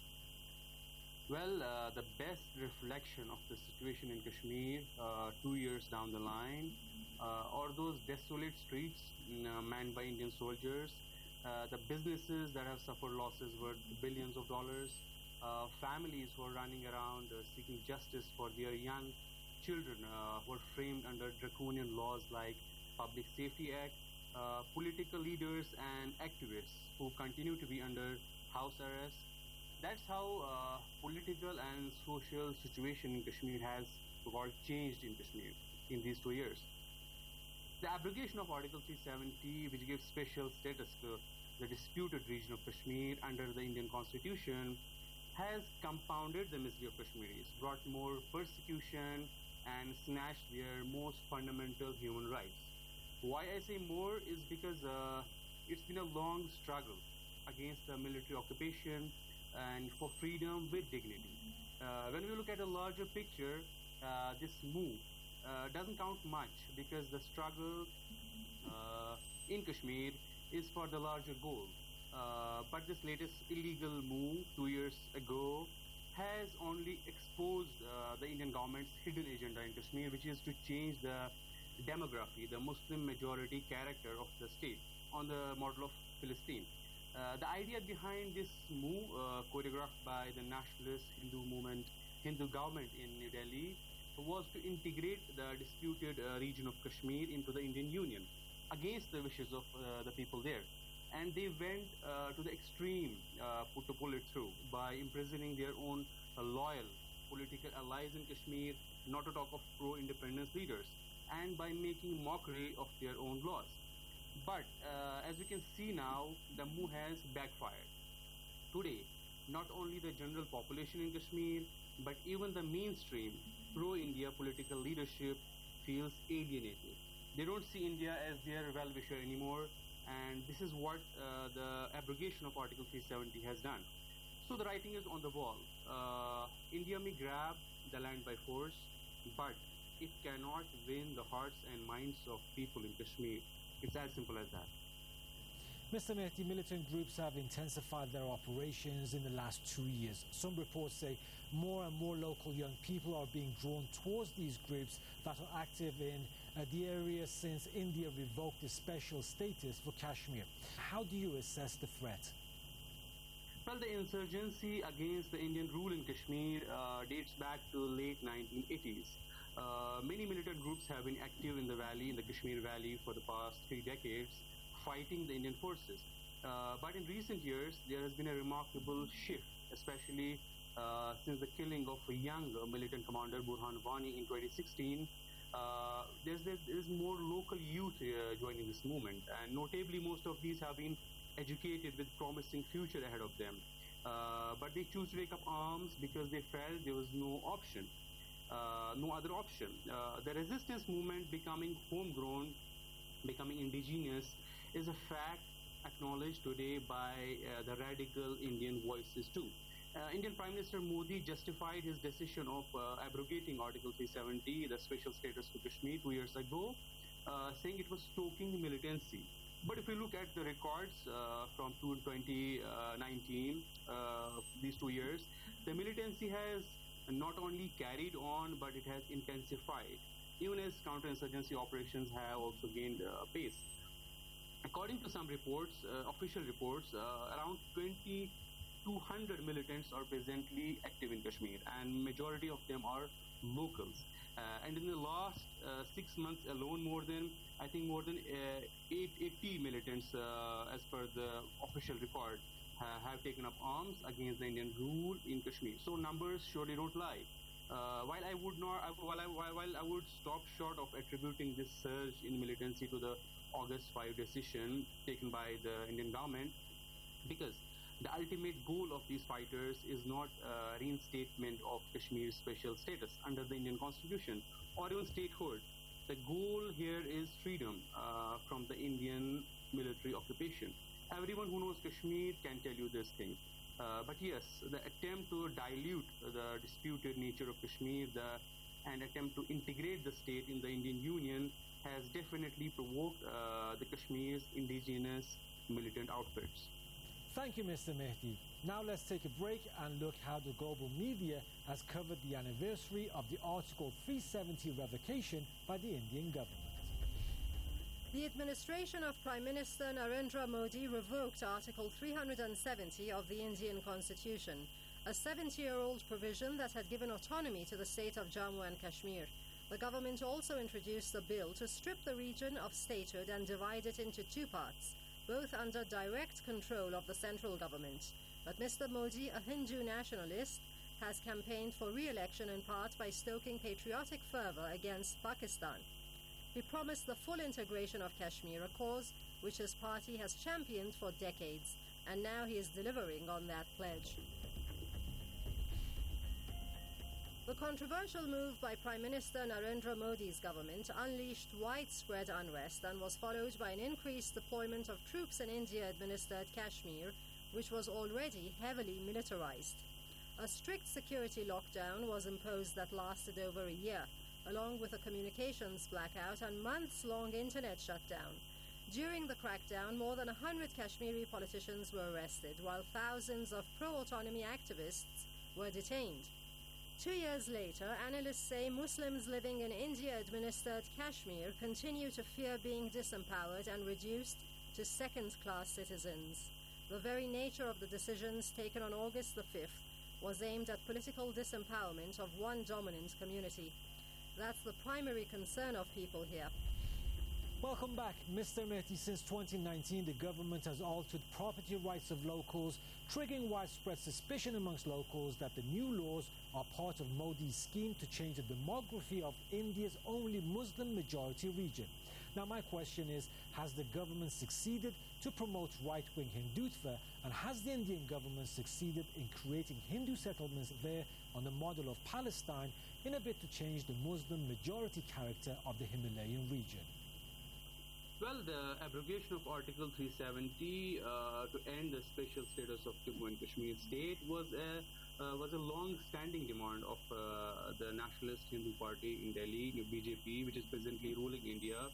Well, the best reflection of the situation in Kashmir 2 years down the line are those desolate streets manned by Indian soldiers, the businesses that have suffered losses worth billions of dollars, families who are running around seeking justice for their young children who are framed under draconian laws like Public Safety Act, political leaders and activists who continue to be under house arrest. That's how political and social situation in Kashmir has changed in Kashmir in these 2 years. The abrogation of Article 370, which gives special status to the disputed region of Kashmir under the Indian Constitution, has compounded the misery of Kashmiris, brought more persecution and snatched their most fundamental human rights. Why I say more is because it's been a long struggle against the military occupation and for freedom with dignity. When we look at a larger picture, this move doesn't count much because the struggle in Kashmir is for the larger goal. But this latest illegal move 2 years ago has only exposed the Indian government's hidden agenda in Kashmir, which is to change the demography, the Muslim majority character of the state on the model of Palestine. The idea behind this move, choreographed by the nationalist Hindu government in New Delhi, was to integrate the disputed region of Kashmir into the Indian Union against the wishes of the people there. And they went to the extreme to pull it through by imprisoning their own loyal political allies in Kashmir, not to talk of pro-independence leaders, and by making mockery of their own laws. But as we can see now, the move has backfired. Today, not only the general population in Kashmir, but even the mainstream pro-India political leadership feels alienated. They don't see India as their well-wisher anymore, and this is what the abrogation of Article 370 has done. So the writing is on the wall. India may grab the land by force, but it cannot win the hearts and minds of people in Kashmir. It's as simple as that. Mr. Mehdi, militant groups have intensified their operations in the last 2 years. Some reports say more and more local young people are being drawn towards these groups that are active in the area since India revoked the special status for Kashmir. How do you assess the threat? Well, the insurgency against the Indian rule in Kashmir dates back to late 1980s. Many militant groups have been active in the valley, in the Kashmir Valley, for the past 3 decades, fighting the Indian forces. But in recent years, there has been a remarkable shift, especially since the killing of a young militant commander, Burhan Wani, in 2016. There's more local youth joining this movement, and notably most of these have been educated with promising future ahead of them. But they choose to take up arms because they felt there was no other option. The resistance movement becoming homegrown, becoming indigenous, is a fact acknowledged today by the radical Indian voices too. Indian Prime Minister Modi justified his decision of abrogating Article 370, the special status for Kashmir, 2 years ago, saying it was stoking militancy. But if we look at the records from 2019, these 2 years, the militancy has not only carried on, but it has intensified, even as counterinsurgency operations have also gained pace. According to some reports, official reports, around 2,200 militants are presently active in Kashmir, and majority of them are locals. And in the last 6 months alone, more than 880 militants, as per the official record, have taken up arms against the Indian rule in Kashmir. So numbers surely don't lie. While I would stop short of attributing this surge in militancy to the August 5 decision taken by the Indian government, because the ultimate goal of these fighters is not reinstatement of Kashmir's special status under the Indian constitution or even statehood. The goal here is freedom from the Indian military occupation. Everyone who knows Kashmir can tell you this thing. But yes, the attempt to dilute the disputed nature of Kashmir and attempt to integrate the state in the Indian Union has definitely provoked the Kashmir's indigenous militant outfits. Thank you, Mr. Mehdi. Now let's take a break and look how the global media has covered the anniversary of the Article 370 revocation by the Indian government. The administration of Prime Minister Narendra Modi revoked Article 370 of the Indian Constitution, a 70-year-old provision that had given autonomy to the state of Jammu and Kashmir. The government also introduced a bill to strip the region of statehood and divide it into 2 parts, both under direct control of the central government. But Mr. Modi, a Hindu nationalist, has campaigned for re-election in part by stoking patriotic fervor against Pakistan. He promised the full integration of Kashmir, a cause which his party has championed for decades, and now he is delivering on that pledge. The controversial move by Prime Minister Narendra Modi's government unleashed widespread unrest and was followed by an increased deployment of troops in India-administered Kashmir, which was already heavily militarized. A strict security lockdown was imposed that lasted over a year, along with a communications blackout and months-long internet shutdown. During the crackdown, more than 100 Kashmiri politicians were arrested, while thousands of pro-autonomy activists were detained. 2 years later, analysts say Muslims living in India-administered Kashmir continue to fear being disempowered and reduced to second-class citizens. The very nature of the decisions taken on August the 5th was aimed at political disempowerment of one dominant community. That's the primary concern of people here. Welcome back, Mr. Mehdi. Since 2019, the government has altered property rights of locals, triggering widespread suspicion amongst locals that the new laws are part of Modi's scheme to change the demography of India's only Muslim-majority region. Now, my question is, has the government succeeded to promote right-wing Hindutva, and has the Indian government succeeded in creating Hindu settlements there on the model of Palestine in a bid to change the Muslim-majority character of the Himalayan region? Well, the abrogation of Article 370 to end the special status of Jammu and Kashmir state was a long-standing demand of the Nationalist Hindu Party in Delhi, BJP, which is presently ruling India.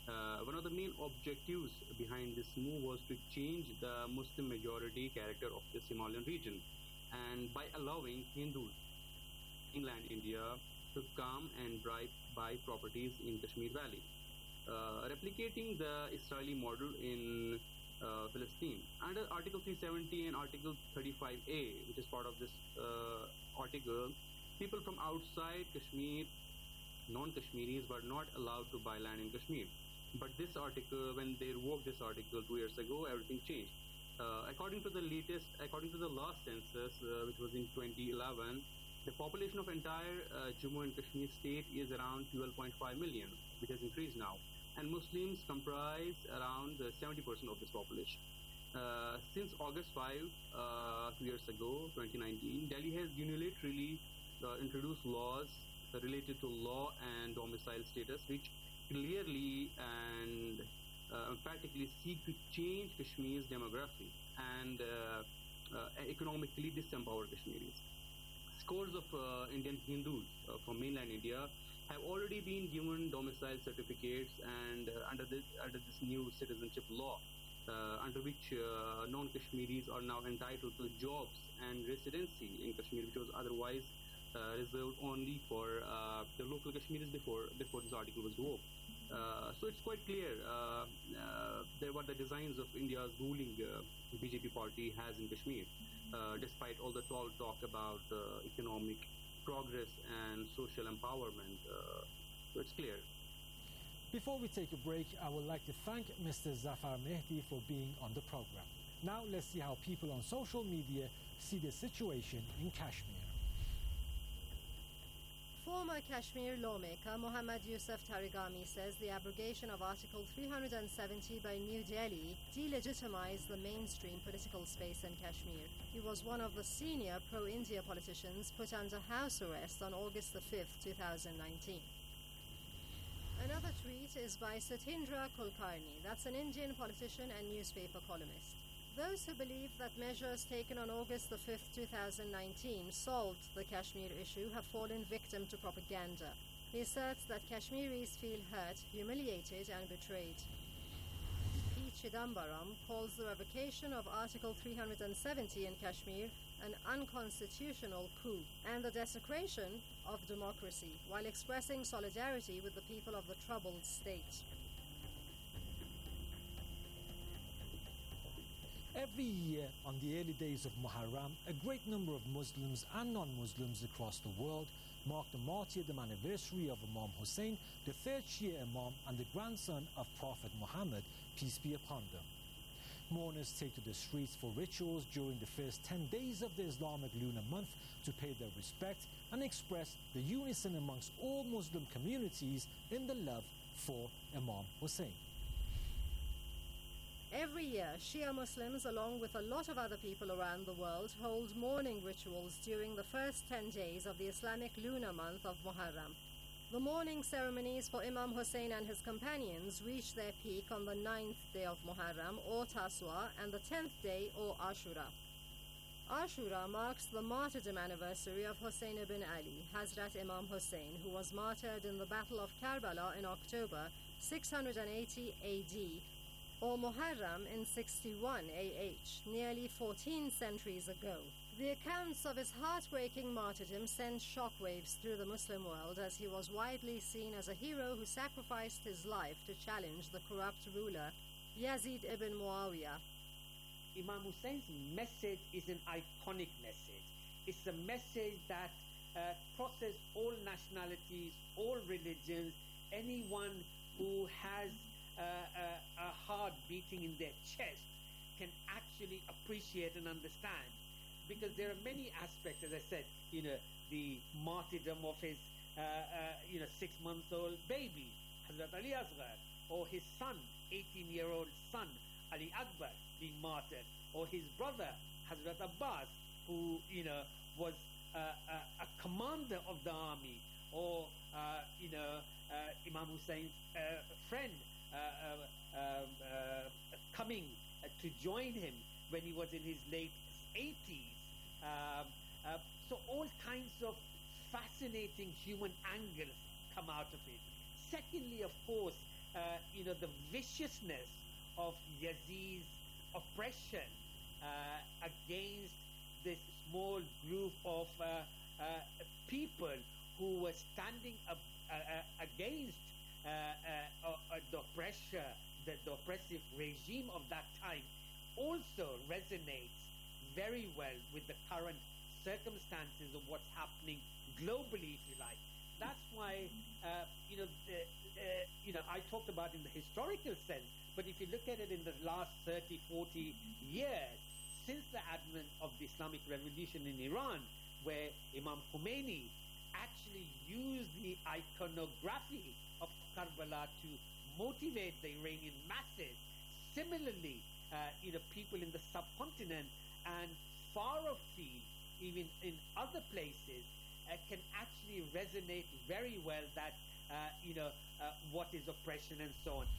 One of the main objectives behind this move was to change the Muslim majority character of this Himalayan region, and by allowing Hindus in mainland India to come and buy properties in Kashmir Valley, replicating the Israeli model in Palestine. Under Article 370 and Article 35A, which is part of this article, people from outside Kashmir, non-Kashmiris, were not allowed to buy land in Kashmir. But this article, when they revoked this article 2 years ago, everything changed. According to the last census, which was in 2011, the population of entire Jammu and Kashmir state is around 12.5 million, which has increased now. And Muslims comprise around 70% of this population. Since August 5, 2 years ago, 2019, Delhi has unilaterally introduced laws related to law and domicile status, which clearly and emphatically seek to change Kashmir's demography and economically disempower Kashmiris. Scores of Indian Hindus from mainland India have already been given domicile certificates, and under this new citizenship law, under which non-Kashmiris are now entitled to jobs and residency in Kashmir, which was otherwise reserved only for the local Kashmiris before this article was revoked. So it's quite clear there were the designs of India's ruling BJP party has in Kashmir, despite all the tall talk about economic progress and social empowerment. So it's clear. Before we take a break, I would like to thank Mr. Zafar Mehdi for being on the program. Now let's see how people on social media see the situation in Kashmir. Former Kashmir lawmaker Mohammad Yusuf Tarigami says the abrogation of Article 370 by New Delhi delegitimized the mainstream political space in Kashmir. He was one of the senior pro-India politicians put under house arrest on August the 5th, 2019. Another tweet is by Satindra Kulkarni. That's an Indian politician and newspaper columnist. Those who believe that measures taken on August the 5th, 2019 solved the Kashmir issue have fallen victim to propaganda. He asserts that Kashmiris feel hurt, humiliated and betrayed. P. Chidambaram calls the revocation of Article 370 in Kashmir an unconstitutional coup and the desecration of democracy, while expressing solidarity with the people of the troubled state. Every year, on the early days of Muharram, a great number of Muslims and non-Muslims across the world mark the martyrdom anniversary of Imam Hussein, the third Shia Imam and the grandson of Prophet Muhammad, peace be upon them. Mourners take to the streets for rituals during the first 10 days of the Islamic lunar month to pay their respect and express the unison amongst all Muslim communities in the love for Imam Hussein. Every year, Shia Muslims, along with a lot of other people around the world, hold mourning rituals during the first 10 days of the Islamic lunar month of Muharram. The mourning ceremonies for Imam Hussein and his companions reach their peak on the 9th day of Muharram, or Taswa, and the 10th day, or Ashura. Ashura marks the martyrdom anniversary of Hussein ibn Ali, Hazrat Imam Hussein, who was martyred in the Battle of Karbala in October 680 AD, or Muharram in 61 AH, nearly 14 centuries ago. The accounts of his heartbreaking martyrdom sent shockwaves through the Muslim world, as he was widely seen as a hero who sacrificed his life to challenge the corrupt ruler Yazid ibn Muawiyah. Imam Hussein's message is an iconic message. It's a message that crosses all nationalities, all religions. Anyone who has a heart beating in their chest can actually appreciate and understand, because there are many aspects, as I said, the martyrdom of his 6-month-old baby, Hazrat Ali Asghar, or his son, 18-year-old son, Ali Akbar, being martyred, or his brother, Hazrat Abbas, who was a commander of the army, or Imam Hussein's friend coming to join him when he was in his late 80s. So all kinds of fascinating human angles come out of it. Secondly, of course, the viciousness of Yazid's oppression against this small group of people who were standing up against the oppressive regime of that time, also resonates very well with the current circumstances of what's happening globally, if you like. That's why, I talked about in the historical sense, but if you look at it in the last 30, 40 years, since the advent of the Islamic Revolution in Iran, where Imam Khomeini actually used the iconography of Karbala to motivate the Iranian masses. Similarly, people in the subcontinent and far afield, even in other places, can actually resonate very well that, what is oppression and so on.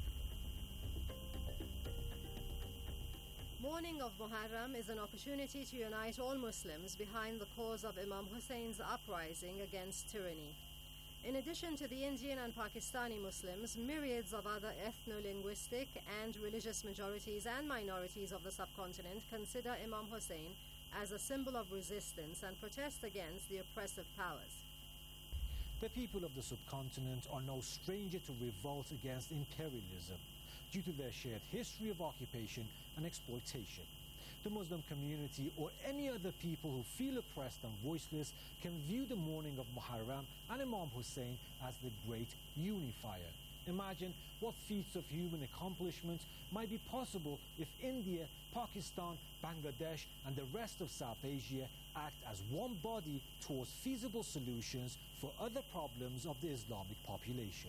Morning of Muharram is an opportunity to unite all Muslims behind the cause of Imam Hussein's uprising against tyranny. In addition to the Indian and Pakistani Muslims, myriads of other ethno-linguistic and religious majorities and minorities of the subcontinent consider Imam Hussein as a symbol of resistance and protest against the oppressive powers. The people of the subcontinent are no stranger to revolt against imperialism due to their shared history of occupation and exploitation. The Muslim community or any other people who feel oppressed and voiceless can view the morning of Muharram and Imam Hussein as the great unifier. Imagine what feats of human accomplishment might be possible if India, Pakistan, Bangladesh and the rest of South Asia act as one body towards feasible solutions for other problems of the Islamic population.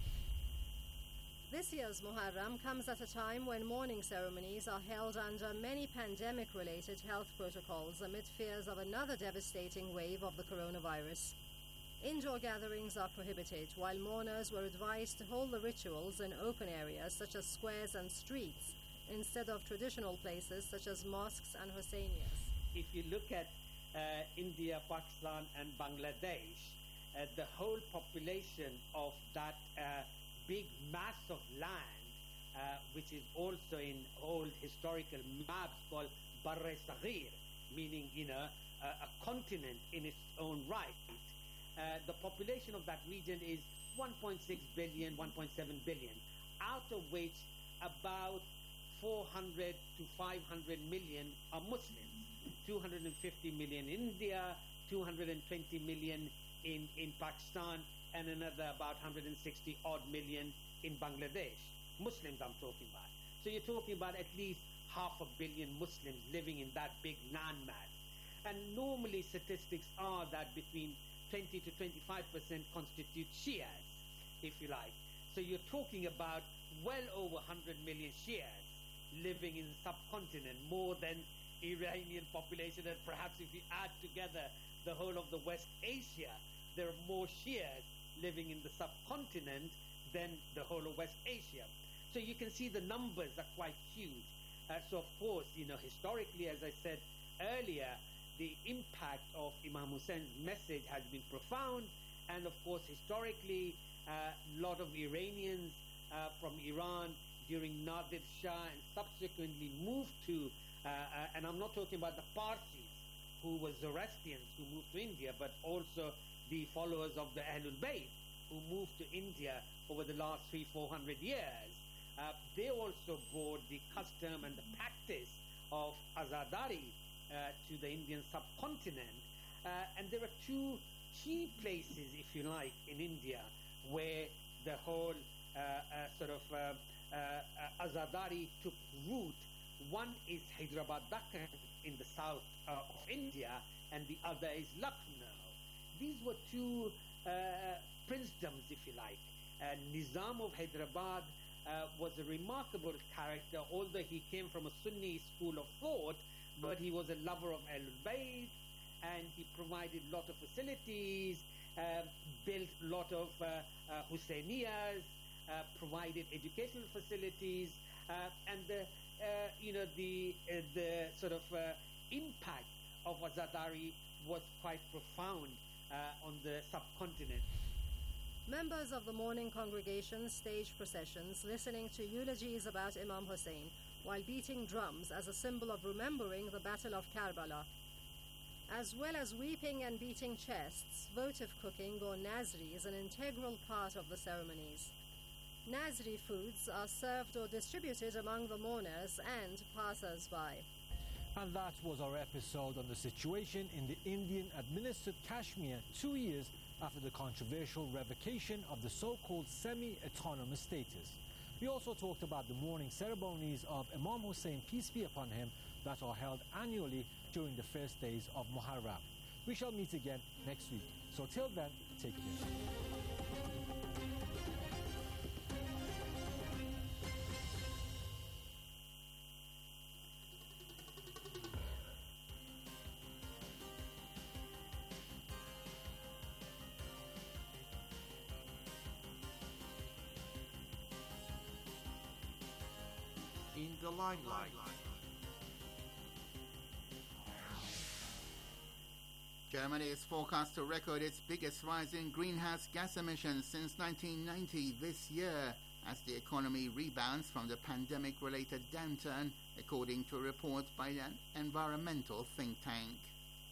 This year's Muharram comes at a time when mourning ceremonies are held under many pandemic-related health protocols amid fears of another devastating wave of the coronavirus. Indoor gatherings are prohibited, while mourners were advised to hold the rituals in open areas such as squares and streets, instead of traditional places such as mosques and Husseinias. If you look at India, Pakistan and Bangladesh, the whole population of that big mass of land, which is also in old historical maps called Barre-Saghir, meaning, a continent in its own right. The population of that region is 1.6 billion, 1.7 billion, out of which about 400 to 500 million are Muslims, 250 million in India, 220 million in Pakistan, and another about 160 odd million in Bangladesh. Muslims I'm talking about. So you're talking about at least 500 million Muslims living in that big landmass. And normally statistics are that between 20 to 25% constitute Shias, if you like. So you're talking about well over 100 million Shias living in the subcontinent, more than Iranian population, and perhaps if you add together the whole of the West Asia, there are more Shias living in the subcontinent than the whole of West Asia. So you can see the numbers are quite huge. So of course, historically, as I said earlier, the impact of Imam Hussein's message has been profound, and of course, historically, a lot of Iranians from Iran during Nadir Shah and subsequently moved to, and I'm not talking about the Parsis, who were Zoroastrians who moved to India, but also the followers of the Ahlul Bayt who moved to India over the last 300-400 years. They also brought the custom and the practice of Azadari to the Indian subcontinent. And there are two key places, if you like, in India where the whole Azadari took root. One is Hyderabad, Deccan in the south of India, and the other is Lucknow. These were two princedoms, if you like. Nizam of Hyderabad was a remarkable character, although he came from a Sunni school of thought, but he was a lover of Ahlul Bayt, and he provided a lot of facilities, built a lot of Husseinias, provided educational facilities, and the impact of Azadari was quite profound on the subcontinent. Members of the mourning congregation staged processions, listening to eulogies about Imam Hussein, while beating drums as a symbol of remembering the Battle of Karbala. As well as weeping and beating chests, votive cooking or Nazri is an integral part of the ceremonies. Nazri foods are served or distributed among the mourners and passers-by. And that was our episode on the situation in the Indian-administered Kashmir 2 years after the controversial revocation of the so-called semi-autonomous status. We also talked about the mourning ceremonies of Imam Hussein, peace be upon him, that are held annually during the first days of Muharram. We shall meet again next week. So till then, take care. In the limelight. Germany is forecast to record its biggest rise in greenhouse gas emissions since 1990 this year, as the economy rebounds from the pandemic-related downturn, according to a report by an environmental think tank.